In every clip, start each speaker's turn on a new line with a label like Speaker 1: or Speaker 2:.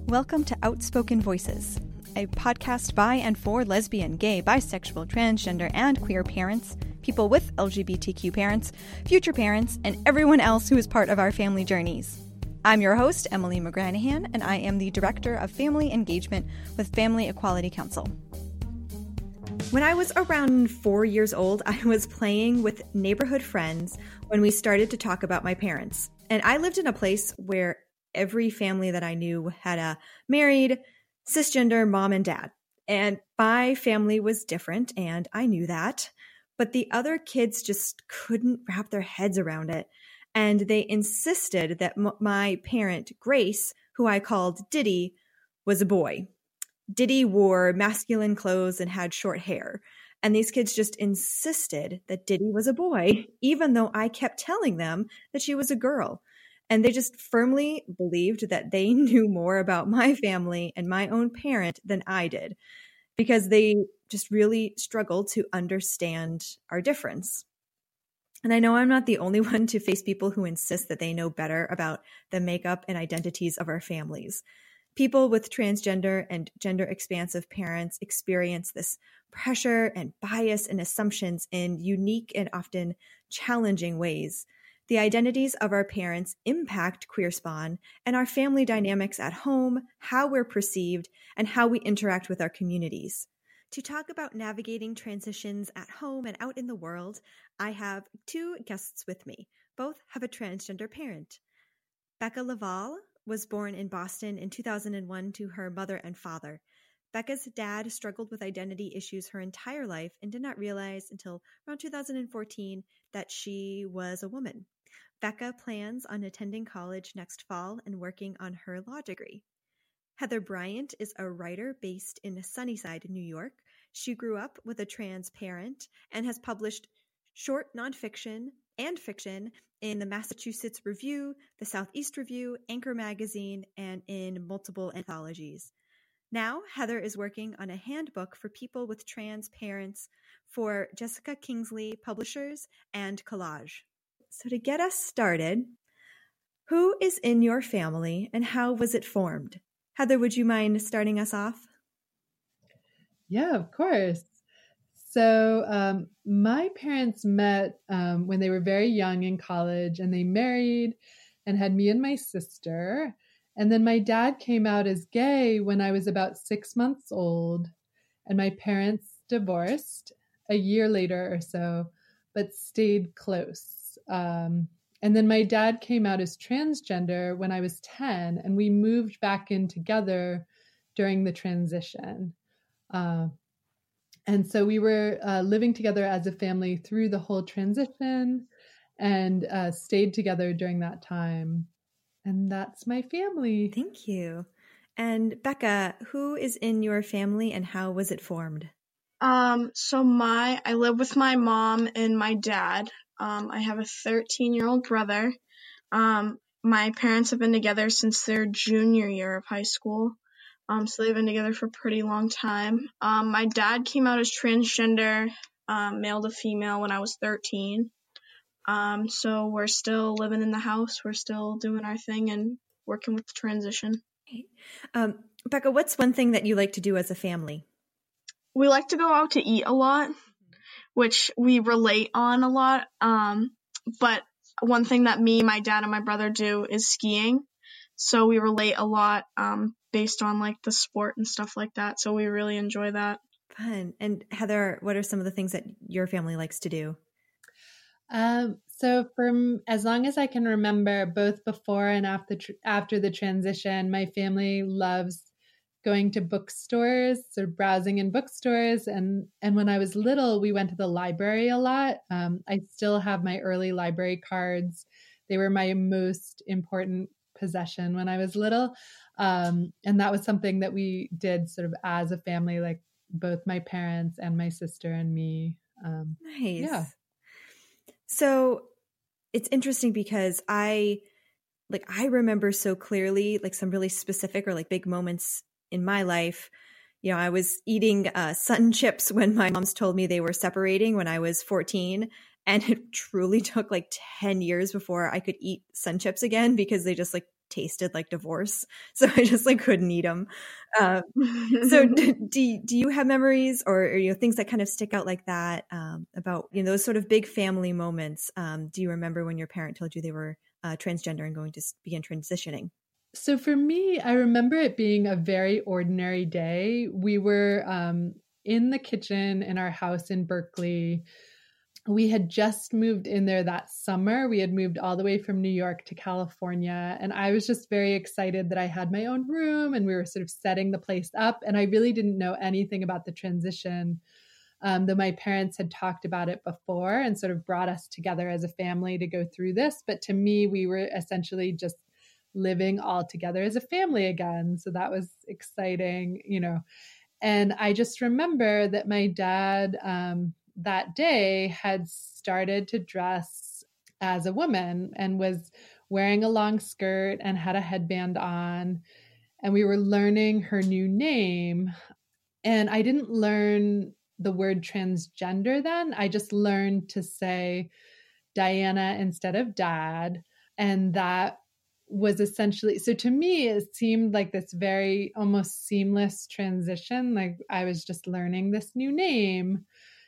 Speaker 1: Welcome to Outspoken Voices, a podcast by and for lesbian, gay, bisexual, transgender, and queer parents, people with LGBTQ parents, future parents, and everyone else who is part of our family journeys. I'm your host, Emily McGranahan, and I am the Director of Family Engagement with Family Equality Council. When I was around 4 years old, I was playing with neighborhood friends when we started to talk about my parents. And I lived in a place where every family that I knew had a married, cisgender mom and dad. And my family was different, and I knew that. But the other kids just couldn't wrap their heads around it. And they insisted that my parent, Grace, who I called Diddy, was a boy. Diddy wore masculine clothes and had short hair. And these kids just insisted that Diddy was a boy, even though I kept telling them that she was a girl. And they just firmly believed that they knew more about my family and my own parent than I did, because they just really struggled to understand our difference. And I know I'm not the only one to face people who insist that they know better about the makeup and identities of our families. People with transgender and gender expansive parents experience this pressure and bias and assumptions in unique and often challenging ways. The identities of our parents impact queer spawn and our family dynamics at home, how we're perceived, and how we interact with our communities. To talk about navigating transitions at home and out in the world, I have two guests with me. Both have a transgender parent. Becca Laval was born in Boston in 2001 to her mother and father. Becca's dad struggled with identity issues her entire life and did not realize until around 2014 that she was a woman. Becca plans on attending college next fall and working on her law degree. Heather Bryant is a writer based in Sunnyside, New York. She grew up with a trans parent and has published short nonfiction and fiction in the Massachusetts Review, the Southeast Review, Anchor Magazine, and in multiple anthologies. Now, Heather is working on a handbook for people with trans parents for Jessica Kingsley Publishers and Collage. So to get us started, who is in your family and how was it formed? Heather, would you mind starting us off?
Speaker 2: Yeah, of course. So my parents met when they were very young in college, and they married and had me and my sister. And then my dad came out as gay when I was about 6 months old, and my parents divorced a year later or so, but stayed close. And then my dad came out as transgender when I was 10, and we moved back in together during the transition. And so we were living together as a family through the whole transition and stayed together during that time. And that's my family.
Speaker 1: Thank you. And Becca, who is in your family and how was it formed?
Speaker 3: I live with my mom and my dad. I have a 13-year-old brother. My parents have been together since their junior year of high school. So they've been together for a pretty long time. My dad came out as transgender, male to female, when I was 13. So we're still living in the house. We're still doing our thing and working with the transition.
Speaker 1: Becca, what's one thing that you like to do as a family?
Speaker 3: We like to go out to eat a lot, which we relate on a lot. But one thing that me, my dad, and my brother do is skiing. So we relate a lot based on like the sport and stuff like that. So we really enjoy that.
Speaker 1: Fun. And Heather, what are some of the things that your family likes to do?
Speaker 2: So from as long as I can remember, both before and after the transition, my family loves going to bookstores or browsing in bookstores. And when I was little, we went to the library a lot. I still have my early library cards. They were my most important possession when I was little. And that was something that we did sort of as a family, like both my parents and my sister and me.
Speaker 1: Nice.
Speaker 2: Yeah.
Speaker 1: So it's interesting because I remember so clearly like some really specific or like big moments in my life. You know, I was eating Sun Chips when my moms told me they were separating when I was 14. And it truly took like 10 years before I could eat Sun Chips again because they just like tasted like divorce. So I just like couldn't eat them. So do you have memories or things that kind of stick out like that about, those sort of big family moments? Do you remember when your parent told you they were transgender and going to begin transitioning?
Speaker 2: So for me, I remember it being a very ordinary day. We were in the kitchen in our house in Berkeley. We had just moved in there that summer. We had moved all the way from New York to California. And I was just very excited that I had my own room and we were sort of setting the place up. And I really didn't know anything about the transition, though my parents had talked about it before and sort of brought us together as a family to go through this. But to me, we were essentially just living all together as a family again. So that was exciting, And I just remember that my dad, that day had started to dress as a woman and was wearing a long skirt and had a headband on. And we were learning her new name. And I didn't learn the word transgender then. I just learned to say Diana instead of Dad. And that was essentially, so to me, it seemed like this very almost seamless transition. Like I was just learning this new name,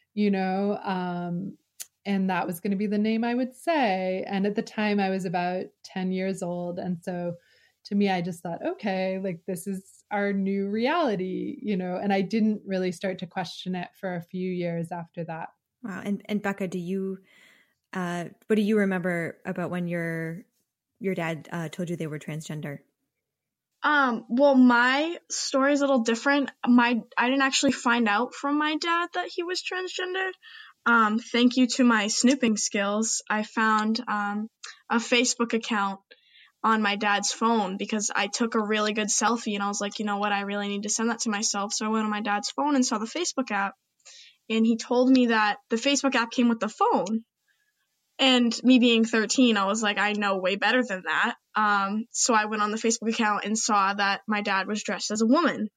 Speaker 2: and that was going to be the name I would say. And at the time I was about 10 years old. And so to me, I just thought, okay, like this is our new reality, and I didn't really start to question it for a few years after that.
Speaker 1: Wow. And Becca, what do you remember about when your dad told you they were transgender?
Speaker 3: Well, my story is a little different. I didn't actually find out from my dad that he was transgender. Thank you to my snooping skills, I found a Facebook account on my dad's phone because I took a really good selfie and I was like, you know what, I really need to send that to myself. So I went on my dad's phone and saw the Facebook app, and he told me that the Facebook app came with the phone. And me being 13, I was like, I know way better than that. So I went on the Facebook account and saw that my dad was dressed as a woman.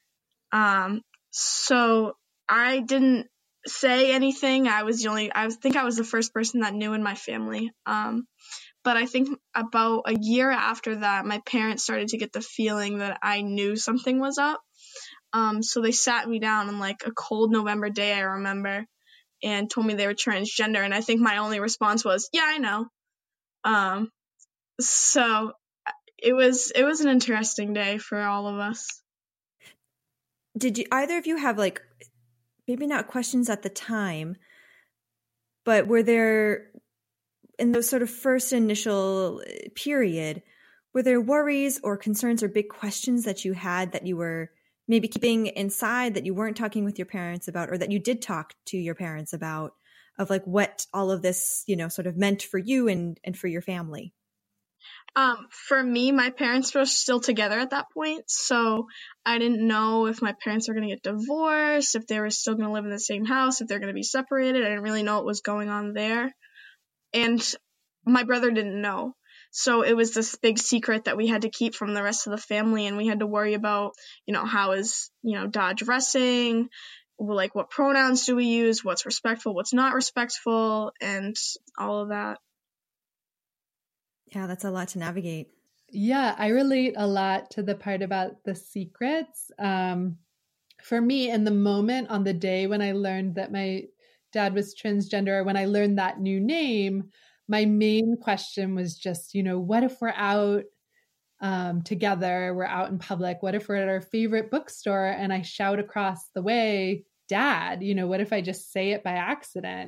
Speaker 3: So I didn't say anything. I think I was the first person that knew in my family. But I think about a year after that, my parents started to get the feeling that I knew something was up. So they sat me down on like a cold November day, I remember, and told me they were transgender. And I think my only response was, yeah, I know. So it was an interesting day for all of us.
Speaker 1: Did either of you have like, maybe not questions at the time, but were there, in those sort of first initial period, were there worries or concerns or big questions that you had that you were maybe keeping inside that you weren't talking with your parents about, or that you did talk to your parents about, of like what all of this, sort of meant for you and for your family?
Speaker 3: For me, my parents were still together at that point, so I didn't know if my parents were going to get divorced, if they were still going to live in the same house, if they're going to be separated. I didn't really know what was going on there. And my brother didn't know. So it was this big secret that we had to keep from the rest of the family, and we had to worry about, how is, Dad dressing, like what pronouns do we use, what's respectful, what's not respectful, and all of that.
Speaker 1: Yeah, that's a lot to navigate.
Speaker 2: Yeah, I relate a lot to the part about the secrets. For me, in the moment on the day when I learned that my dad was transgender, when I learned that new name, my main question was just, what if we're out together, we're out in public, what if we're at our favorite bookstore and I shout across the way, Dad, what if I just say it by accident,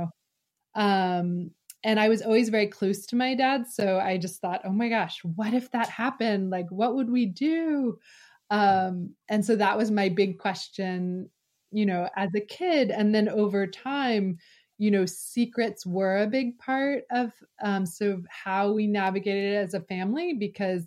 Speaker 2: and I was always very close to my dad. So I just thought, oh my gosh, what if that happened? Like, what would we do? And so that was my big question, as a kid. And then over time, secrets were a big part of sort of how we navigated it as a family, because,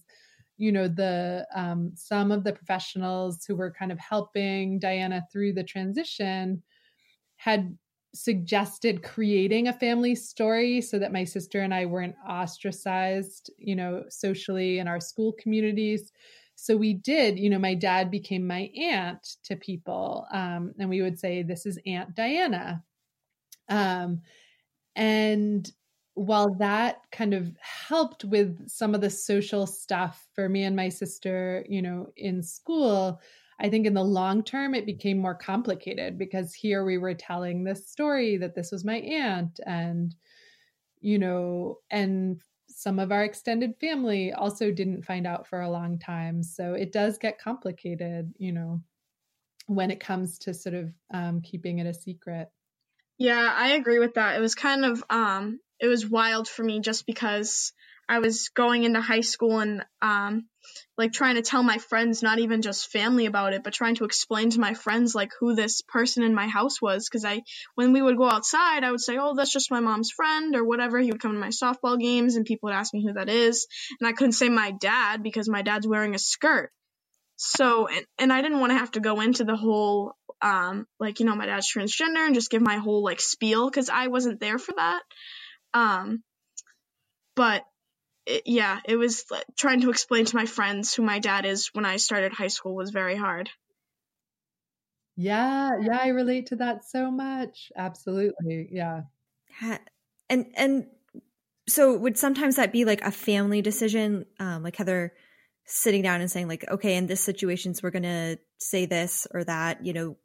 Speaker 2: some of the professionals who were kind of helping Diana through the transition had suggested creating a family story so that my sister and I weren't ostracized, socially in our school communities. So we did, my dad became my aunt to people. And we would say, this is Aunt Diana. And while that kind of helped with some of the social stuff for me and my sister, in school, I think in the long term, it became more complicated because here we were telling this story that this was my aunt and, and some of our extended family also didn't find out for a long time. So it does get complicated, when it comes to sort of keeping it a secret.
Speaker 3: Yeah, I agree with that. It was kind of, it was wild for me just because I was going into high school and, like trying to tell my friends, not even just family about it, but trying to explain to my friends, like who this person in my house was. Cause when we would go outside, I would say, oh, that's just my mom's friend or whatever. He would come to my softball games and people would ask me who that is. And I couldn't say my dad because my dad's wearing a skirt. So, and I didn't want to have to go into the whole, like, my dad's transgender and just give my whole like spiel because I wasn't there for that. But it was trying to explain to my friends who my dad is when I started high school was very hard.
Speaker 2: Yeah, I relate to that so much. Absolutely. Yeah.
Speaker 1: And so would sometimes that be like a family decision, like Heather sitting down and saying like, okay, in this situations, we're going to say this or that,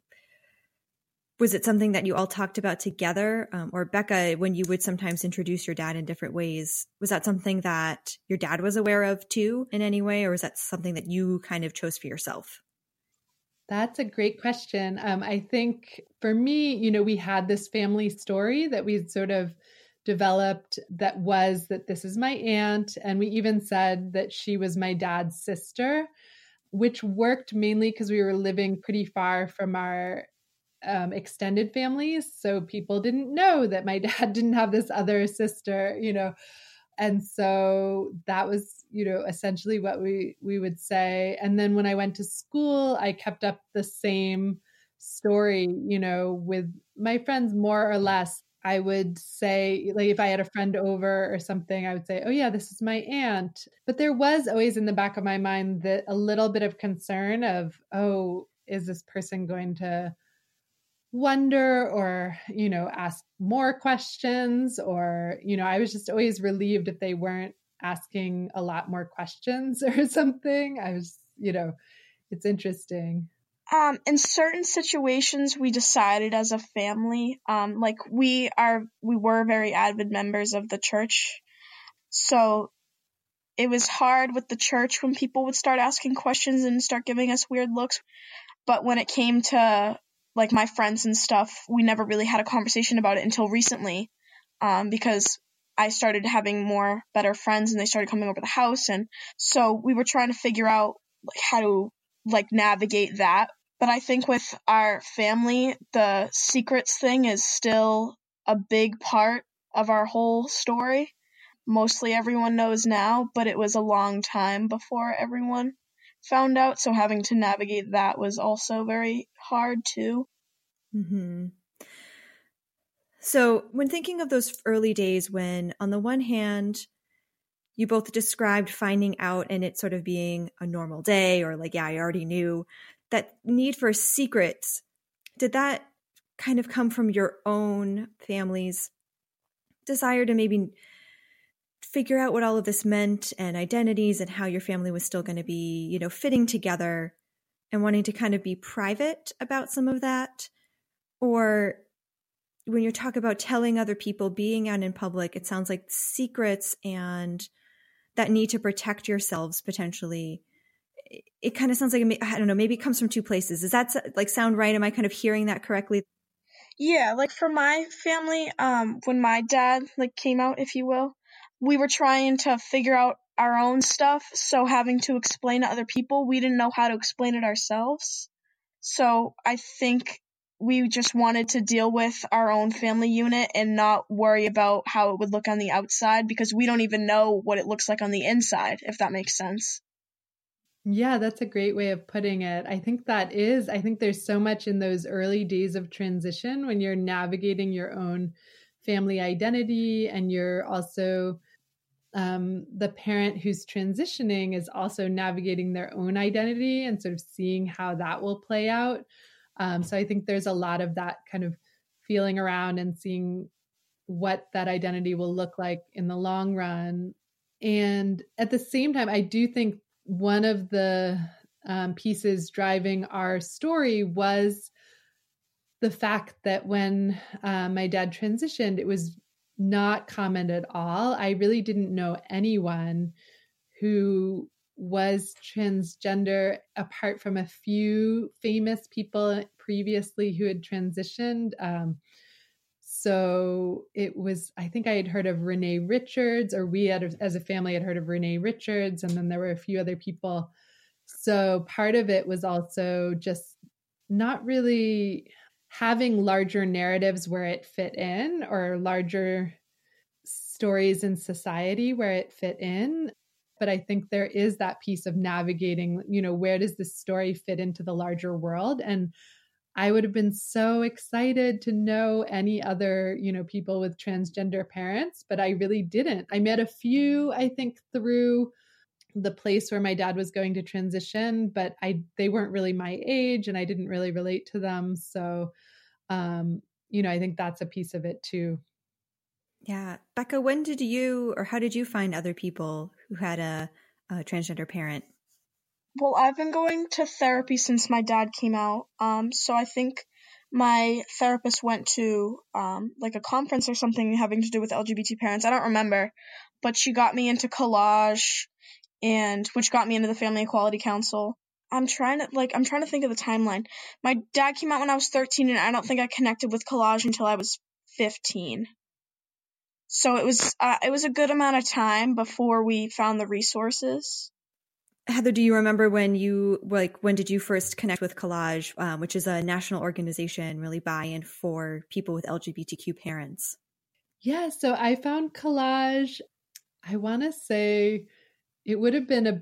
Speaker 1: was it something that you all talked about together? Or Becca, when you would sometimes introduce your dad in different ways, was that something that your dad was aware of too in any way? Or was that something that you kind of chose for yourself?
Speaker 2: That's a great question. I think for me, we had this family story that we sort of developed that this is my aunt. And we even said that she was my dad's sister, which worked mainly because we were living pretty far from our extended families. So people didn't know that my dad didn't have this other sister, and so that was, essentially what we would say. And then when I went to school, I kept up the same story, with my friends more or less. I would say, like, if I had a friend over or something, I would say, oh yeah, this is my aunt. But there was always in the back of my mind that a little bit of concern of, oh, is this person going to wonder or, ask more questions or, I was just always relieved if they weren't asking a lot more questions or something. I was, it's interesting.
Speaker 3: In certain situations, we decided as a family, like we were very avid members of the church. So it was hard with the church when people would start asking questions and start giving us weird looks. But when it came to like my friends and stuff, we never really had a conversation about it until recently, because I started having better friends and they started coming over the house. And so we were trying to figure out like how to like navigate that. But I think with our family, the secrets thing is still a big part of our whole story. Mostly everyone knows now, but it was a long time before everyone found out, so having to navigate that was also very hard too.
Speaker 1: Mm-hmm. So when thinking of those early days when, on the one hand, you both described finding out and it sort of being a normal day or like, yeah, I already knew, that need for secrets, did that kind of come from your own family's desire to maybe figure out what all of this meant and identities and how your family was still going to be, fitting together and wanting to kind of be private about some of that? Or when you talk about telling other people, being out in public, it sounds like secrets and that need to protect yourselves potentially. It kind of sounds like, I don't know, maybe it comes from two places. Does that like sound right? Am I kind of hearing that correctly?
Speaker 3: Yeah, like for my family, when my dad like came out, if you will, we were trying to figure out our own stuff. So having to explain to other people, we didn't know how to explain it ourselves. So I think we just wanted to deal with our own family unit and not worry about how it would look on the outside because we don't even know what it looks like on the inside, if that makes sense.
Speaker 2: Yeah, that's a great way of putting it. I think there's so much in those early days of transition when you're navigating your own family identity and you're also the parent who's transitioning is also navigating their own identity and sort of seeing how that will play out. So I think there's a lot of that kind of feeling around and seeing what that identity will look like in the long run. And at the same time, I do think one of the pieces driving our story was the fact that when my dad transitioned, it was not common at all. I really didn't know anyone who was transgender apart from a few famous people previously who had transitioned. So it was, I think I had heard of Renee Richards, or we had, as a family, had heard of Renee Richards, and then there were a few other people. So part of it was also just not really having larger narratives where it fit in, or larger stories in society where it fit in. But I think there is that piece of navigating, where does this story fit into the larger world? And I would have been so excited to know any other, people with transgender parents, but I really didn't. I met a few, I think, through the place where my dad was going to transition, but they weren't really my age and I didn't really relate to them. So, I think that's a piece of it too.
Speaker 1: Yeah. Becca, how did you find other people who had a transgender parent?
Speaker 3: Well, I've been going to therapy since my dad came out. So I think my therapist went to like a conference or something having to do with LGBT parents. I don't remember, but she got me into Collage, which got me into the Family Equality Council. I'm trying to think of the timeline. My dad came out when I was 13, and I don't think I connected with Collage until I was 15. So it was a good amount of time before we found the resources.
Speaker 1: Heather, do you remember when did you first connect with Collage, which is a national organization really by and for people with LGBTQ parents?
Speaker 2: Yeah, so I found Collage, I want to say it would have been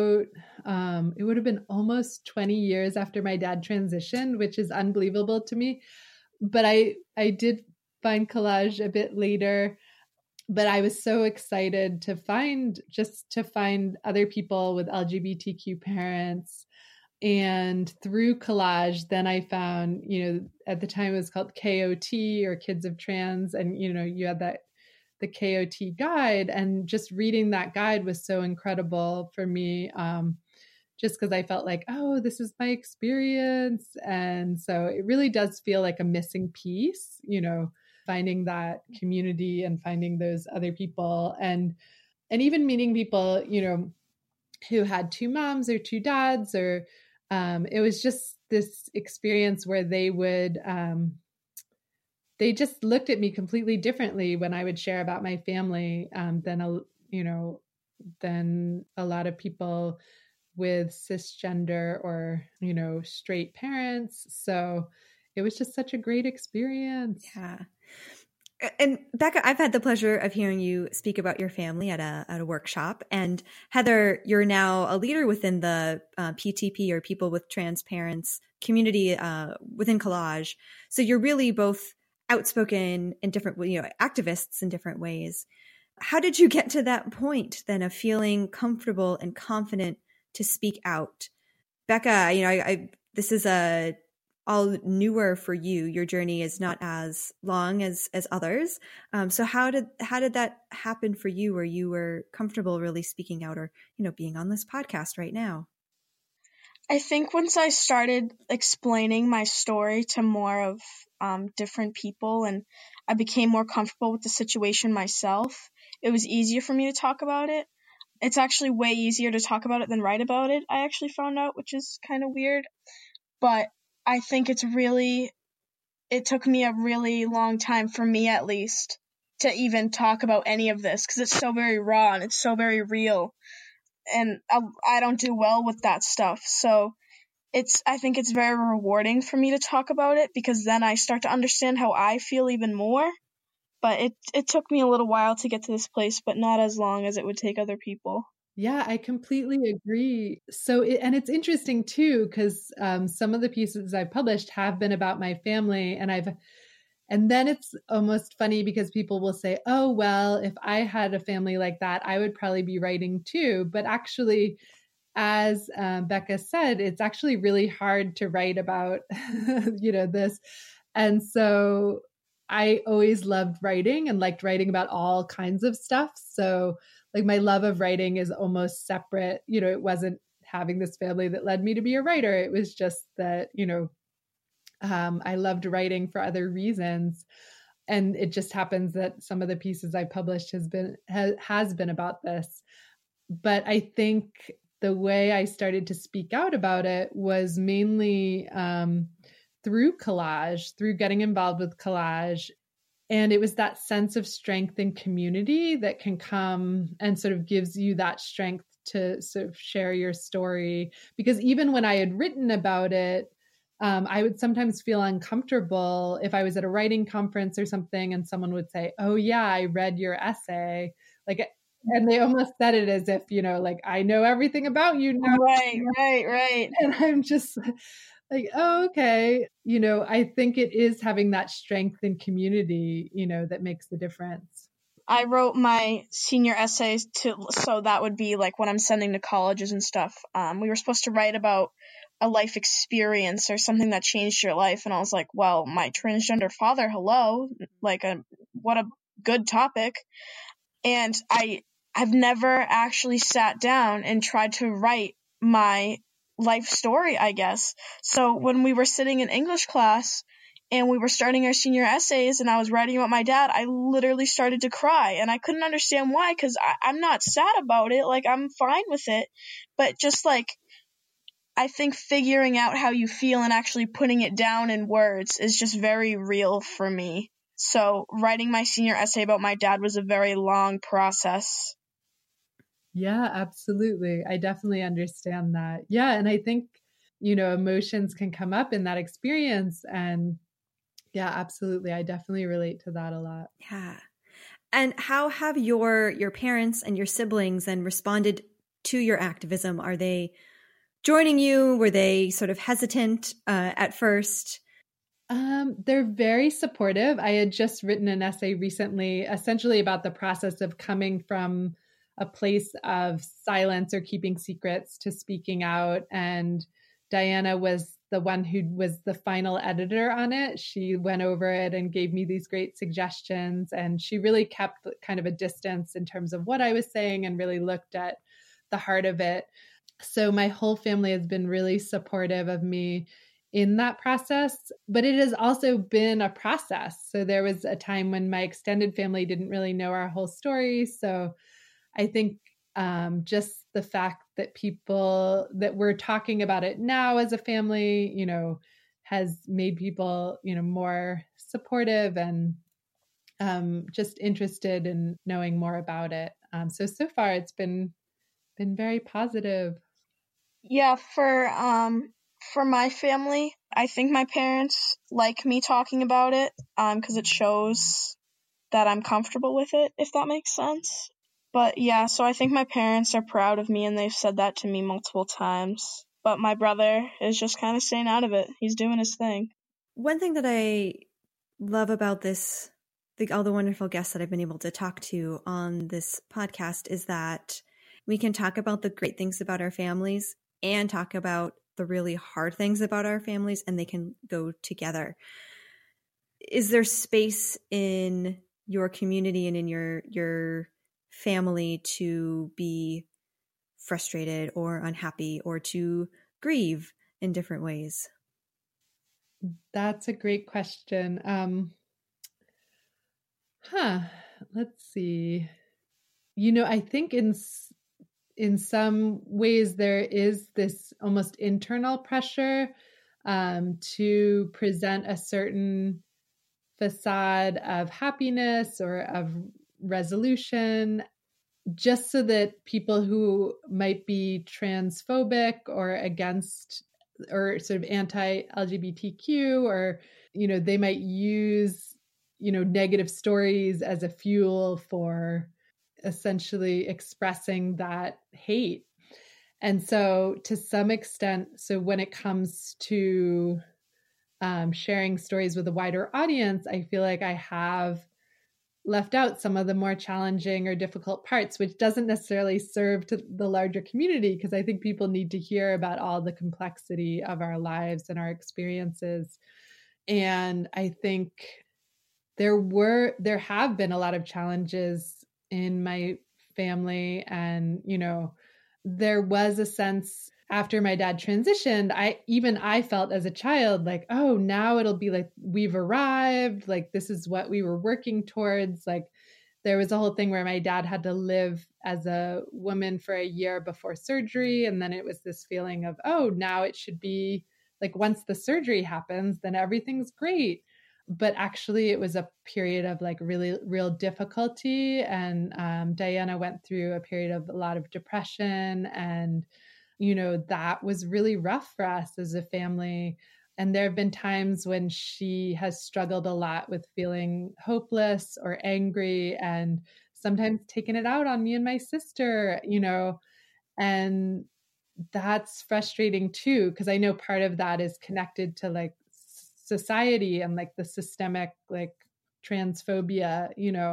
Speaker 2: almost 20 years after my dad transitioned, which is unbelievable to me. But I did find Collage a bit later. But I was so excited to find other people with LGBTQ parents. And through Collage, then I found, at the time it was called KOT, or Kids of Trans. And, you had the KOT guide, and just reading that guide was so incredible for me. Just because I felt like, oh, this is my experience. And so it really does feel like a missing piece, finding that community and finding those other people, and even meeting people, who had two moms or two dads, or it was just this experience where they would, they just looked at me completely differently when I would share about my family than a lot of people with cisgender or, straight parents. So it was just such a great experience.
Speaker 1: Yeah. And Becca, I've had the pleasure of hearing you speak about your family at a workshop. And Heather, you're now a leader within the PTP, or People with Trans Parents community within Collage. So you're really both outspoken in different, activists in different ways. How did you get to that point then of feeling comfortable and confident to speak out? Becca, this is all newer for you. Your journey is not as long as others. So how did that happen for you, where you were comfortable really speaking out, or, being on this podcast right now?
Speaker 3: I think once I started explaining my story to more of different people, and I became more comfortable with the situation myself, it was easier for me to talk about it. It's actually way easier to talk about it than write about it, I actually found out, which is kind of weird. But I think it took me a really long time, for me at least, to even talk about any of this, because it's so very raw and it's so very real. And I don't do well with that stuff. So I think it's very rewarding for me to talk about it, because then I start to understand how I feel even more. But it took me a little while to get to this place, but not as long as it would take other people.
Speaker 2: Yeah, I completely agree. So, it's interesting too, because some of the pieces I've published have been about my family, and then it's almost funny because people will say, oh, well, if I had a family like that, I would probably be writing too. But actually, as Becca said, it's actually really hard to write about, this. And so I always loved writing and liked writing about all kinds of stuff. So like my love of writing is almost separate. It wasn't having this family that led me to be a writer. It was just that, I loved writing for other reasons. And it just happens that some of the pieces I published has been about this. But I think the way I started to speak out about it was mainly through collage, through getting involved with collage. And it was that sense of strength and community that can come and sort of gives you that strength to sort of share your story. Because even when I had written about it, I would sometimes feel uncomfortable if I was at a writing conference or something and someone would say, "Oh yeah, I read your essay." And they almost said it as if, like, I know everything about you now.
Speaker 3: Right.
Speaker 2: And I'm just like, oh, okay. I think it is having that strength and community, that makes the difference.
Speaker 3: I wrote my senior essays so that would be like when I'm sending to colleges and stuff. We were supposed to write about a life experience or something that changed your life. And I was like, well, my transgender father, hello, what a good topic. And I've never actually sat down and tried to write my life story, I guess. So when we were sitting in English class and we were starting our senior essays and I was writing about my dad, I literally started to cry and I couldn't understand why, because I'm not sad about it. Like, I'm fine with it. But just like, I think figuring out how you feel and actually putting it down in words is just very real for me. So writing my senior essay about my dad was a very long process.
Speaker 2: Yeah, absolutely. I definitely understand that. Yeah. And I think, emotions can come up in that experience. And yeah, absolutely. I definitely relate to that a lot.
Speaker 1: Yeah. And how have your parents and your siblings then responded to your activism? Are they joining you? Were they sort of hesitant at first?
Speaker 2: They're very supportive. I had just written an essay recently, essentially about the process of coming from a place of silence or keeping secrets to speaking out. And Diana was the one who was the final editor on it. She went over it and gave me these great suggestions. And she really kept kind of a distance in terms of what I was saying and really looked at the heart of it. So my whole family has been really supportive of me in that process, but it has also been a process. So there was a time when my extended family didn't really know our whole story. So I think just the fact that that we're talking about it now as a family, has made people, more supportive and just interested in knowing more about it. So far it's been very positive.
Speaker 3: Yeah, for my family, I think my parents like me talking about it, because it shows that I'm comfortable with it, if that makes sense. But yeah, so I think my parents are proud of me and they've said that to me multiple times. But my brother is just kind of staying out of it. He's doing his thing.
Speaker 1: One thing that I love about this, all the wonderful guests that I've been able to talk to on this podcast, is that we can talk about the great things about our families and talk about the really hard things about our families, and they can go together. Is there space in your community and in your family to be frustrated or unhappy or to grieve in different ways?
Speaker 2: That's a great question. Let's see. I think in some ways there is this almost internal pressure to present a certain facade of happiness or of resolution, just so that people who might be transphobic or against or sort of anti-LGBTQ, or, they might use, negative stories as a fuel for essentially expressing that hate. And so to some extent, when it comes to sharing stories with a wider audience, I feel like I have left out some of the more challenging or difficult parts, which doesn't necessarily serve to the larger community, because I think people need to hear about all the complexity of our lives and our experiences. And I think there have been a lot of challenges in my family. And, there was a sense after my dad transitioned, I felt as a child like, oh, now it'll be like, we've arrived. Like, this is what we were working towards. Like, there was a whole thing where my dad had to live as a woman for a year before surgery. And then it was this feeling of, oh, now it should be like, once the surgery happens, then everything's great. But actually it was a period of like really real difficulty. And Diana went through a period of a lot of depression, and, that was really rough for us as a family. And there have been times when she has struggled a lot with feeling hopeless or angry, and sometimes taken it out on me and my sister, and that's frustrating too, because I know part of that is connected to like society and like the systemic like transphobia,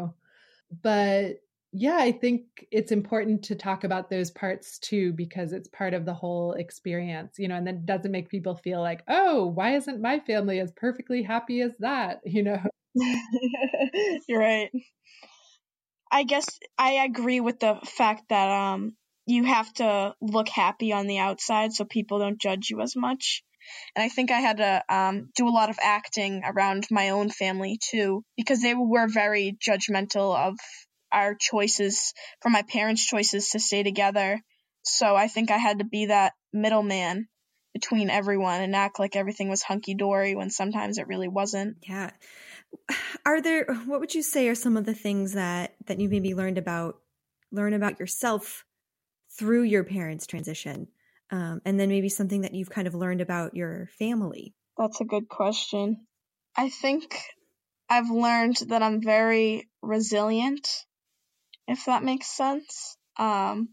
Speaker 2: but yeah, I think it's important to talk about those parts too, because it's part of the whole experience, and then it doesn't make people feel like, oh, why isn't my family as perfectly happy as that?
Speaker 3: You're right. I guess I agree with the fact that you have to look happy on the outside so people don't judge you as much. And I think I had to do a lot of acting around my own family too, because they were very judgmental of our choices, from my parents' choices to stay together. So I think I had to be that middleman between everyone and act like everything was hunky-dory when sometimes it really wasn't.
Speaker 1: Yeah. What would you say are some of the things that you maybe learn about yourself through your parents' transition? And then maybe something that you've kind of learned about your family?
Speaker 3: That's a good question. I think I've learned that I'm very resilient, if that makes sense. I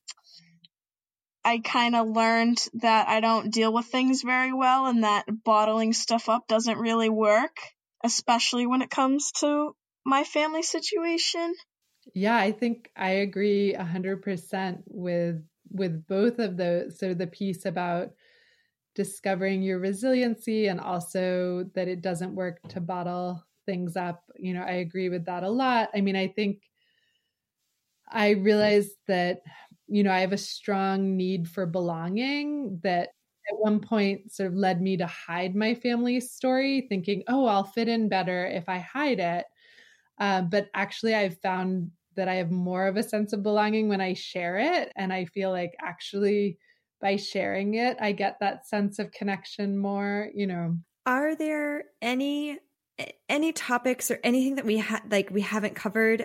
Speaker 3: kind of learned that I don't deal with things very well, and that bottling stuff up doesn't really work, especially when it comes to my family situation.
Speaker 2: Yeah, I think I agree 100% with both of those. So the piece about discovering your resiliency, and also that it doesn't work to bottle things up. I agree with that a lot. I mean, I think I realized that, I have a strong need for belonging that at one point sort of led me to hide my family's story, thinking, oh, I'll fit in better if I hide it. But actually I've found that I have more of a sense of belonging when I share it. And I feel like actually by sharing it, I get that sense of connection more,
Speaker 1: Are there any topics or anything that we haven't covered?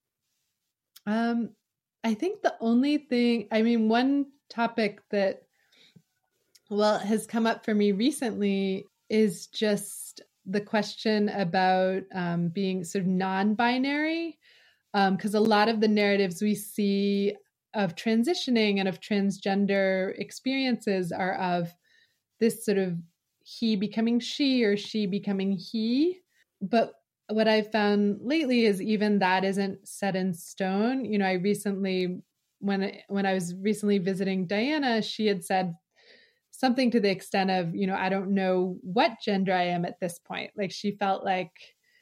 Speaker 2: I think the only thing, one topic that, has come up for me recently is just the question about being sort of non-binary. Because a lot of the narratives we see of transitioning and of transgender experiences are of this sort of he becoming she or she becoming he. But what I've found lately is even that isn't set in stone. I recently, when I was recently visiting Diana, she had said something to the extent of, I don't know what gender I am at this point. Like she felt like,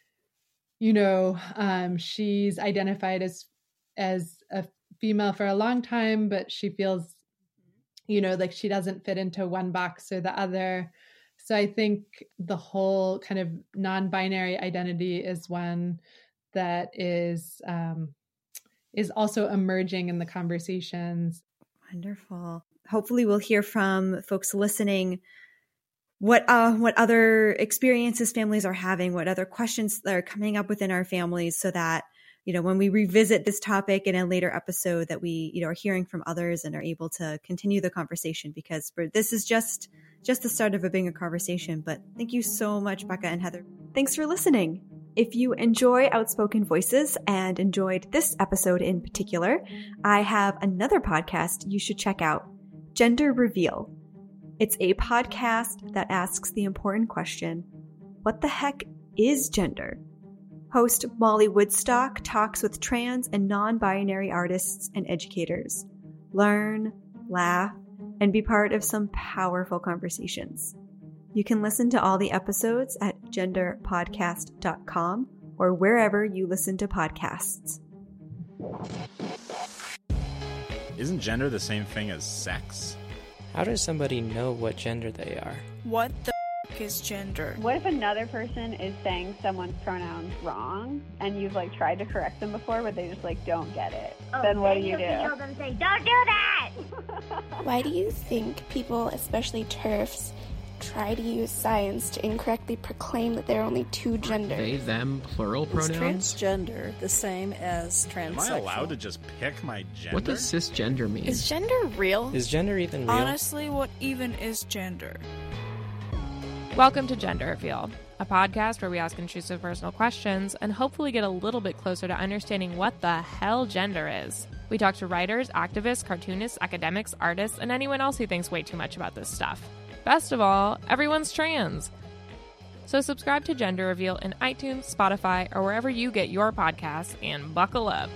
Speaker 2: she's identified as a female for a long time, but she feels, like she doesn't fit into one box or the other. So I think the whole kind of non-binary identity is one that is also emerging in the conversations.
Speaker 1: Wonderful. Hopefully we'll hear from folks listening what other experiences families are having, what other questions that are coming up within our families, so that, when we revisit this topic in a later episode, that we, are hearing from others and are able to continue the conversation, because this is just the start of a bigger conversation. But thank you so much, Becca and Heather. Thanks for listening. If you enjoy Outspoken Voices and enjoyed this episode in particular, I have another podcast you should check out, Gender Reveal. It's a podcast that asks the important question, what the heck is gender? Host Molly Woodstock talks with trans and non-binary artists and educators. Learn, laugh, and be part of some powerful conversations. You can listen to all the episodes at genderpodcast.com or wherever you listen to podcasts.
Speaker 4: Isn't gender the same thing as sex?
Speaker 5: How does somebody know what gender they are?
Speaker 6: What the f*** is gender?
Speaker 7: What if another person is saying someone's pronouns wrong and you've tried to correct them before but they just don't get it? Then what do you do?
Speaker 8: Tell them, say, don't do that!
Speaker 9: Why do you think people, especially TERFs, try to use science to incorrectly proclaim that there are only two genders?
Speaker 10: They, them, plural pronouns?
Speaker 6: Is transgender the same as transsexual?
Speaker 4: Am I allowed to just pick my gender?
Speaker 10: What does cisgender mean?
Speaker 9: Is gender real?
Speaker 5: Is gender even real?
Speaker 6: Honestly, what even is gender?
Speaker 11: Welcome to Gender Reveal, a podcast where we ask intrusive personal questions and hopefully get a little bit closer to understanding what the hell gender is. We talk to writers, activists, cartoonists, academics, artists, and anyone else who thinks way too much about this stuff. Best of all, everyone's trans. So subscribe to Gender Reveal in iTunes, Spotify, or wherever you get your podcasts, and buckle up.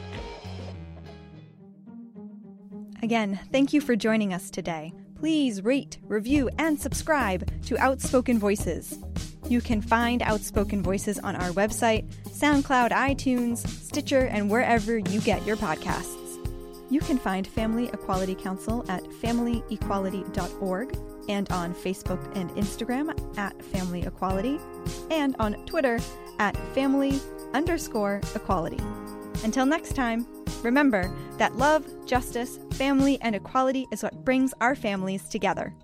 Speaker 1: Again, thank you for joining us today. Please rate, review, and subscribe to Outspoken Voices. You can find Outspoken Voices on our website, SoundCloud, iTunes, Stitcher, and wherever you get your podcasts. You can find Family Equality Council at familyequality.org and on Facebook and Instagram at Family Equality and on Twitter at family_equality. Until next time, remember that love, justice, family, and equality is what brings our families together.